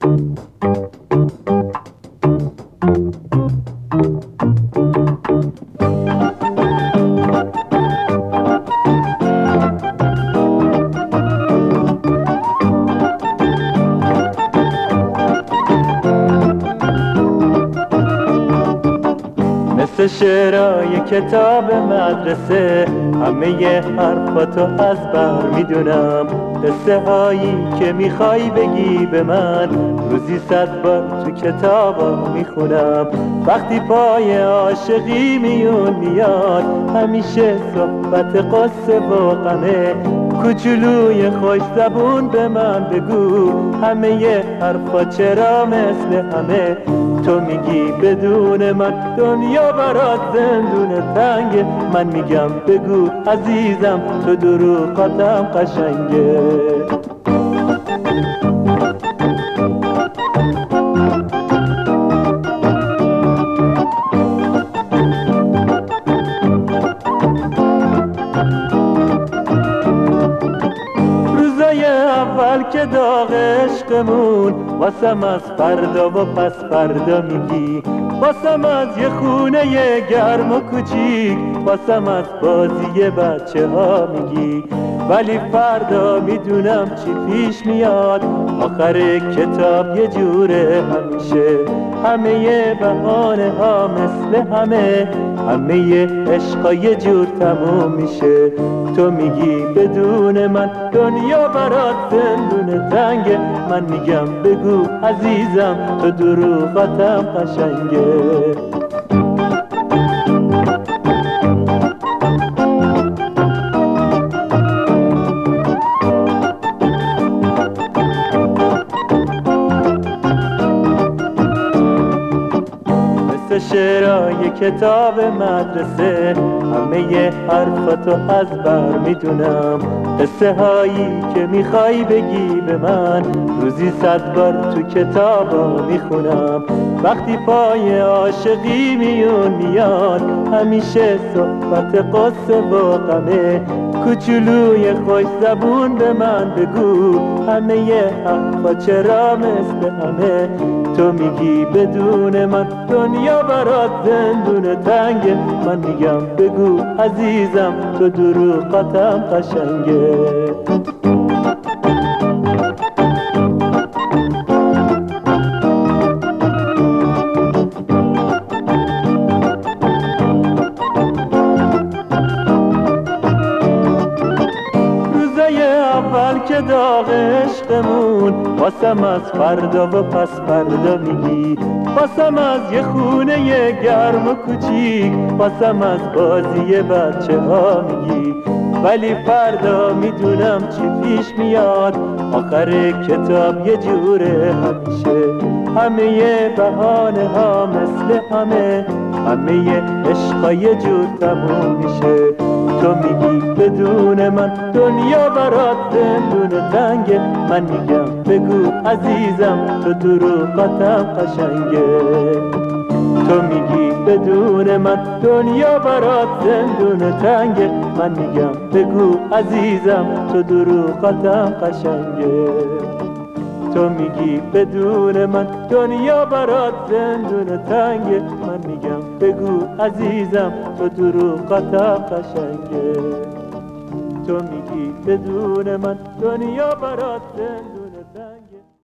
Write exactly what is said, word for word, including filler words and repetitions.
مثل شعرهای کتاب مدرسه همه حرفاتو از بر میدونم، قصه هایی که میخوای بگی به من روزی صد بار تو کتابا میخونم. وقتی پای عاشقی میون میاد همیشه صحبت قصه و غمه، کوچولوی خوش زبون به من بگو همه حرفا چرا مثل همه. تو میگی بدون من دنیا برات زندون تنگه، من میگم بگو عزیزم تو دروغاتم قشنگه. اول که داغ عشقمون واسم از فردا و پس فردا میگی، واسم از یه خونه گرم و کوچیک، واسم از بازی بچه ها میگی. ولی فردا میدونم چی پیش میاد، آخر کتاب یه جوره همیشه، همه بهانه ها مثل همه، همه عشقا یه جور تموم میشه. تو میگی بدون من دنیا برات زندون تنگه، من میگم بگو عزیزم تو دروغاتم قشنگه. شعرهای کتاب مدرسه همه حرفاتو از بر میدونم، قصه هایی که میخوای بگی به من روزی صد بار تو کتابا میخونم. وقتی پای عاشقی میون میاد همیشه صحبت قصه و غمه، کوچولوی خوش زبون به من بگو همه حرفا چرا مثل همه. تو میگی بدون من دنیا برات زندون تنگه، من میگم بگو عزیزم تو دروغاتم قشنگه. اول که داغ عشقمون واسم از فردا و پس فردا میگی، واسم از یه خونه گرم و کوچیک، واسم از بازی بچه ها میگی. ولی فردا میدونم چی پیش میاد، آخر کتاب یه جوره همیشه، همه بهانه ها مثل همه، همه عشقا یه جور تموم میشه. تو میگی بدون من دنیا برات زندون تنگه، من میگم بگو عزیزم تو دروغاتم قشنگه. تو میگی بدون من دنیا برات زندون تنگه، من میگم بگو عزیزم تو دروغاتم قشنگه. تو میگی بدون من دنیا برات زندون تنگه، من میگم بگو عزیزم تو دروغاتم قشنگه. تو میگی بدون من دنیا برات زندون